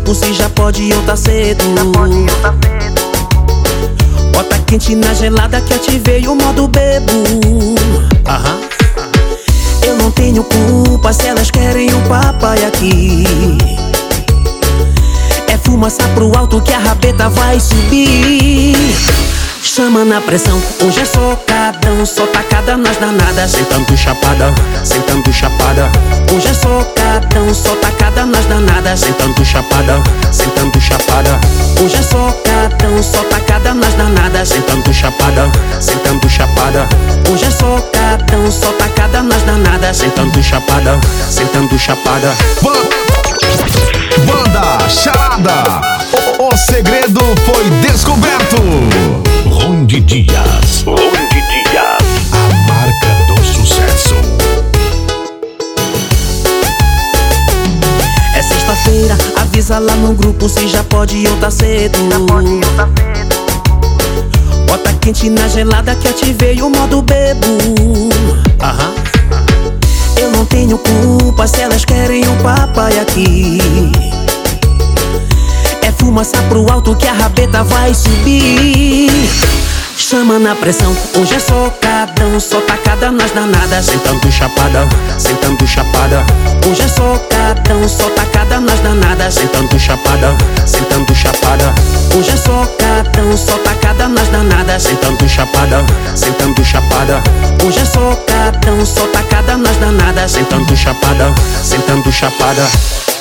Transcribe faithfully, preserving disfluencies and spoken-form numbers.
grupo se já pode ou tá cedo. Bota quente na gelada que ativei o modo bebo. Aham. Eu não tenho culpa se elas querem o papai aqui. É fumaça pro alto que a rabeta vai subir. Chama na pressão, hoje é socadão, só tacada nas danadas. Sentando chapada, sentando chapada. Hoje é socadão, só tacada nas danadas. Sentando chapada, sentando chapada. Hoje é socadão, só tacada nas danadas. Sentando chapada, sentando chapada. Hoje é socadão, só tacada nas danadas. Sentando chapada, sentando chapada. Banda Charada, o, o segredo foi descoberto. Ronde Dias, Ronde Dias, a marca do sucesso. É sexta-feira, avisa lá no grupo se já pode ou tá cedo. Bota quente na gelada que ativei o modo bebo. Aham. Eu não tenho culpa se elas querem o papai aqui. É fumaça pro alto que a rabeta vai subir. Chama na pressão, hoje é socadão, só tacada nas danadas. Sentando chapada, sentando chapada. Hoje é socadão, só tacada nas danadas. Sentando chapada, sentando chapada. Hoje é socadão, só tacada nas danadas. Sentando chapada, sentando chapada. Hoje é socadão, só tacada nas danadas. Sentando chapada, sentando chapada.